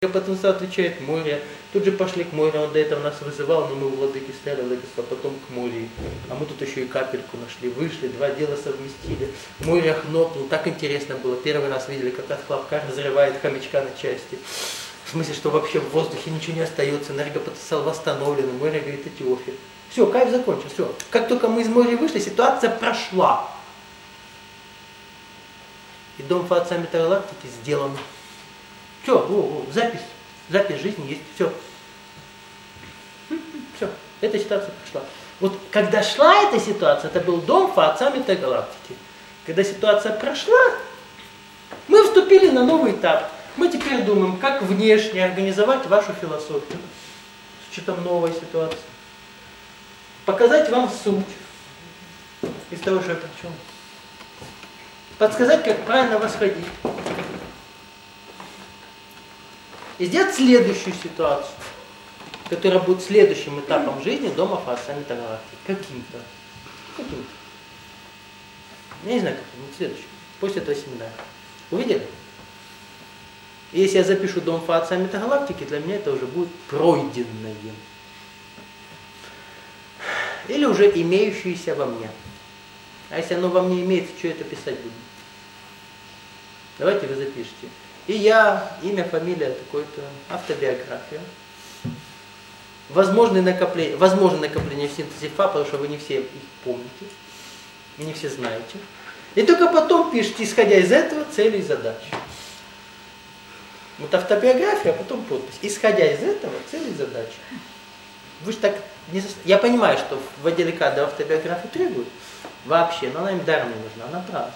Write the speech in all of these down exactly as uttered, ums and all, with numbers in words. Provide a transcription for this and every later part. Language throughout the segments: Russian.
Потенциал отвечает море. Тут же пошли к морю, он до этого нас вызывал, но мы у владыки стояли, владыка сказал, потом к морю. А мы тут еще и капельку нашли, вышли, два дела совместили. Море хлопнул, так интересно было. Первый раз видели, как от хлопка разрывает хомячка на части. В смысле, что вообще в воздухе ничего не остается, энергопотенциал восстановлен. Море говорит, Этиофия. Все, кайф закончен, все. Как только мы из моря вышли, ситуация прошла. И дом Отца Метагалактики сделан. Все, о, о, запись, запись жизни есть, все. Все, эта ситуация прошла. Вот когда шла эта ситуация, это был дом Отца Метагалактики. Когда ситуация прошла, мы вступили на новый этап. Мы теперь думаем, как внешне организовать вашу философию с учетом новой ситуации. Показать вам суть из того, что я прочел. Подсказать, как правильно восходить. И сделать следующую ситуацию, которая будет следующим этапом жизни дома Отца Метагалактики. Каким-то. Каким-то. Я не знаю, как это будет следующим. После этого семинара. Увидели? И если я запишу дом Отца Метагалактики, для меня это уже будет пройденное. Или уже имеющееся во мне. А если оно во мне имеется, что это писать буду? Давайте вы запишите. И я, имя, фамилия, такой-то, автобиография. Возможное накопление, возможное накопление в синтезе ФА, потому что вы не все их помните, и не все знаете. И только потом пишите, исходя из этого, цели и задачи. Вот автобиография, а потом подпись. Исходя из этого, цели и задачи. Вы же так не... Я понимаю, что в отделе кадров автобиографию требуют. Вообще, но она им даром не нужна, она напрасно.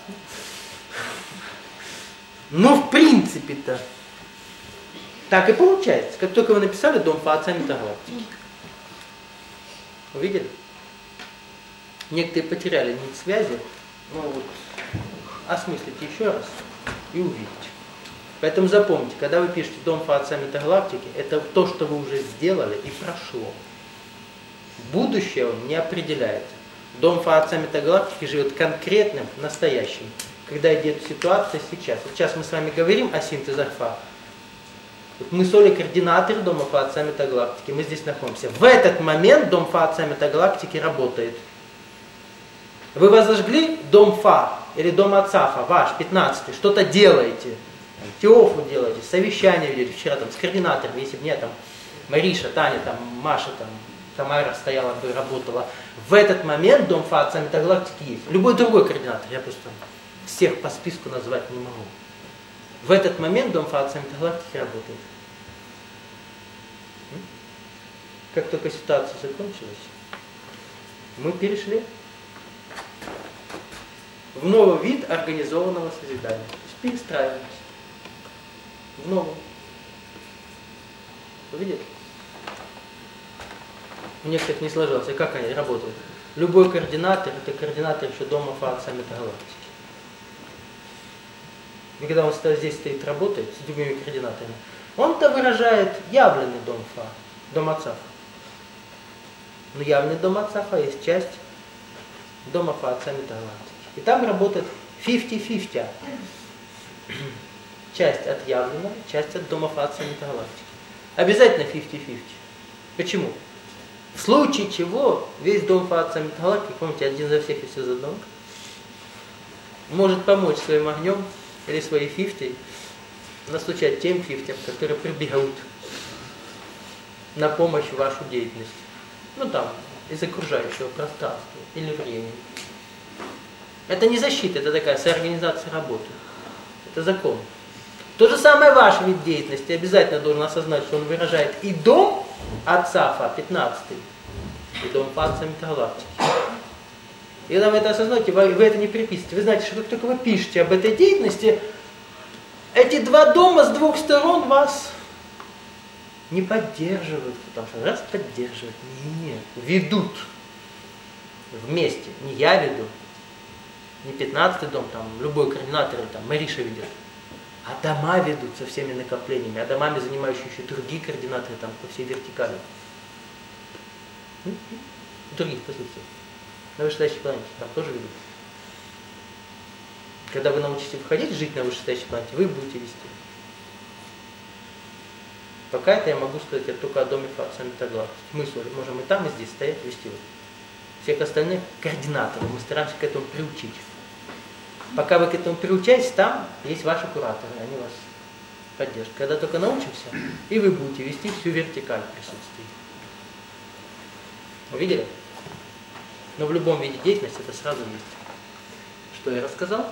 Но в принципе-то так и получается. Как только вы написали дом Отца Метагалактики. Увидели? Некоторые потеряли нить связи. Ну вот, осмыслите еще раз и увидите. Поэтому запомните, когда вы пишете дом Отца Метагалактики, это то, что вы уже сделали и прошло. Будущее он не определяет. Дом Отца Метагалактики живет конкретным, настоящим. Когда идет ситуация сейчас. Вот сейчас мы с вами говорим о синтезе ФА. Вот мы с Олей координаторы дома Отца Метагалактики. Мы здесь находимся. В этот момент дом Отца Метагалактики работает. Вы возожгли дом Фа или дом Отца Фа, ваш, пятнадцатый, что-то делаете. Теофу делаете, совещание ведете. Вчера там с координатором, если бы не там Мариша, Таня, там, Маша, там, Тамара стояла бы, работала. В этот момент дом Отца Метагалактики есть. Любой другой координатор, я просто всех по списку назвать не могу. В этот момент дом Отца Метагалактики работает. Как только ситуация закончилась, мы перешли в новый вид организованного созидания. То есть перестраиваемся. В новом. Увидели? У некоторых не сложилось. И как они работают? Любой координатор – это координатор еще дома Отца Метагалактики. И когда он здесь стоит, работает с другими координаторами, он-то выражает явленный дом Фа, дом Отца Фа. Но явленный дом Отца Фа есть часть дома Отца Метагалактики. И там работает пятьдесят на пятьдесят. Часть от явленного, часть от дома Отца Метагалактики. Обязательно пятьдесят на пятьдесят. Почему? В случае чего весь дом Отца Метагалактики, помните, один за всех и все за одного, может помочь своим огнем или своей фифтей настучать тем фифтям, которые прибегают на помощь в вашу деятельность. Ну там, из окружающего пространства или времени. Это не защита, это такая соорганизация работы. Это закон. То же самое ваш вид деятельности обязательно должен осознать, что он выражает и дом Отца Фа, пятнадцатый, и дом Отца Метагалактики. И когда вы это осознаете, вы, вы это не приписываете. Вы знаете, что как только вы пишете об этой деятельности, эти два дома с двух сторон вас не поддерживают. Потому что раз поддерживают, нет, ведут вместе. Не я веду, не пятнадцатый дом, там любой координатор, там Мариша ведет. А дома ведут со всеми накоплениями, а домами занимающие еще другие координаторы там по всей вертикали. В других позициях. На вышестоящей планете там тоже ведут. Когда вы научитесь входить, жить на вышестоящей планете, вы будете вести. Пока это я могу сказать это только о доме Фатса Метагалактики. Мы можем и там, и здесь стоять, вести его. Всех остальных координаторов мы стараемся к этому приучить. Пока вы к этому приучаетесь, там есть ваши кураторы, они вас поддержат. Когда только научимся, и вы будете вести всю вертикаль присутствия. Увидели? Но в любом виде деятельности это сразу есть. Что я рассказал?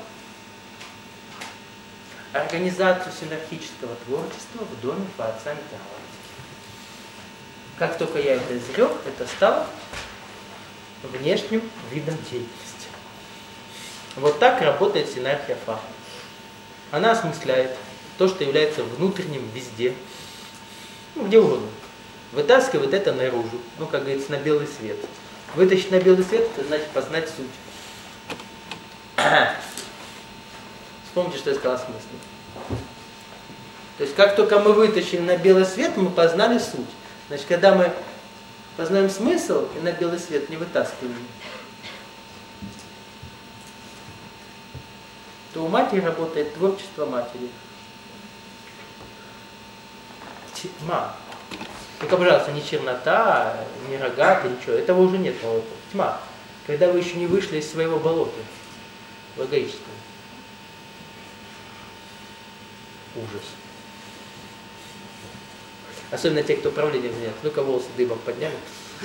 Организацию синергического творчества в доме Творца Метагалактики. Как только я это изрек, это стало внешним видом деятельности. Вот так работает синергия Фа. Она осмысляет то, что является внутренним везде, ну, где угодно. Вытаскивает это наружу, ну, как говорится, на белый свет. Вытащить на белый свет, это значит познать суть. Вспомните, что я сказал о смысле. То есть, как только мы вытащили на белый свет, мы познали суть. Значит, когда мы познаем смысл и на белый свет не вытаскиваем, то у матери работает творчество матери. Тьма. Только, пожалуйста, не чернота, не рогатый, ничего. Этого уже нет. Тьма. Когда вы еще не вышли из своего болота логического. Ужас. Особенно те, кто управлением занимается. Ну-ка, волосы дыбом подняли.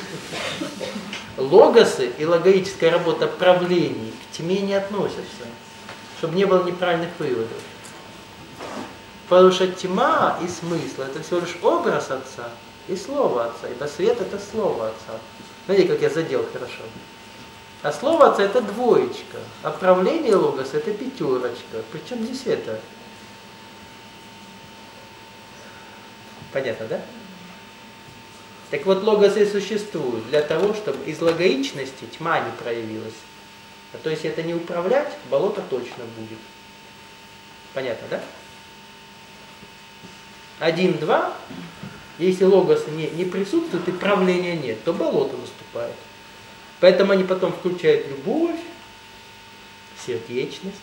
Логосы и логическая работа правлений к тьме не относятся. Чтобы не было неправильных выводов. Потому что тьма и смысл — это всего лишь образ Отца и Слово Отца. Ибо свет — это Слово Отца. Смотрите, как я задел хорошо. А Слово Отца — это двоечка. А правление логоса — это пятерочка. Причем здесь это? Понятно, да? Так вот, логос и существует для того, чтобы из логоичности тьма не проявилась. А то, если это не управлять, болото точно будет. Понятно, да? Один, два. Если логос не, не присутствует и правления нет, то болото наступает. Поэтому они потом включают любовь, сердечность,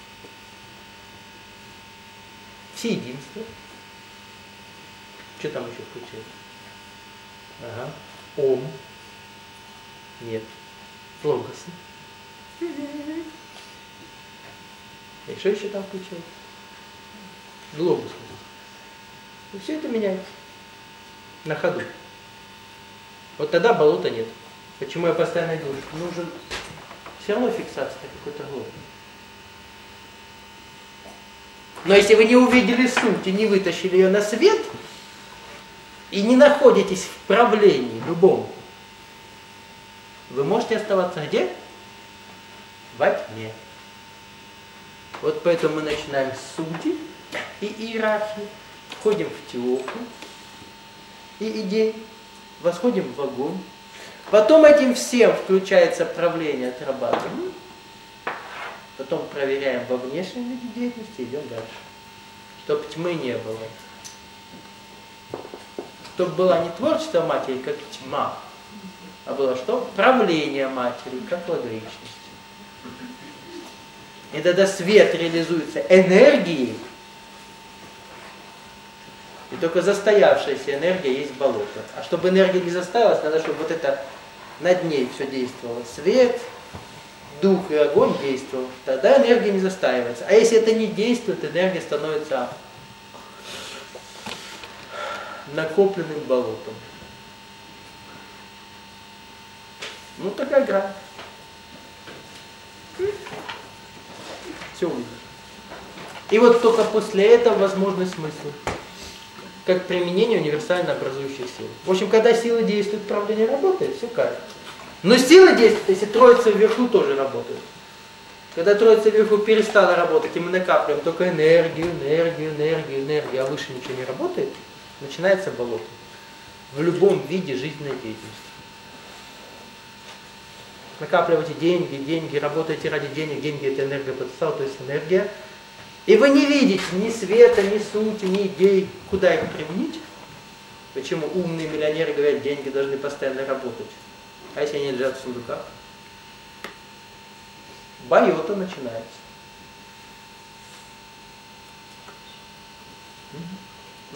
всеединство. Что там еще включают? Ага. Ом. Нет. Логосы. И что еще там включают? Глобус. И все это меняется. На ходу. Вот тогда болота нет. Почему я постоянно говорю, что нужен все равно фиксация какой-то глобус. Но если вы не увидели суть и не вытащили ее на свет, и не находитесь в правлении любом, вы можете оставаться где? Во тьме. Вот поэтому мы начинаем с сути и иерархии, входим в теорию и идей, восходим в огонь. Потом этим всем включается правление, отрабатываем. Потом проверяем во внешнем виде деятельности, идем дальше. Чтобы тьмы не было. Чтобы было не творчество матери, как тьма, а было что? Правление матери, как логичность. И тогда свет реализуется энергией, и только застоявшаяся энергия есть болото. А чтобы энергия не застоялась, надо, чтобы вот это над ней все действовало. Свет, дух и огонь действовал. Тогда энергия не застаивается. А если это не действует, энергия становится накопленным болотом. Ну, такая игра. Все увидишь. И вот только после этого возможны смыслы. Как применение универсально образующих сил. В общем, когда силы действуют, правление работает, все кайф. Но силы действуют, если троица вверху тоже работает. Когда троица вверху перестала работать, и мы накапливаем только энергию, энергию, энергию, энергию, а выше ничего не работает, начинается болото. В любом виде жизненной деятельности. Накапливайте деньги, деньги, работаете ради денег, деньги это энергопотенциал, то есть энергия. И вы не видите ни света, ни сути, ни идей, куда их применить. Почему умные миллионеры говорят, деньги должны постоянно работать. А если они лежат в сундуках? Байота начинается.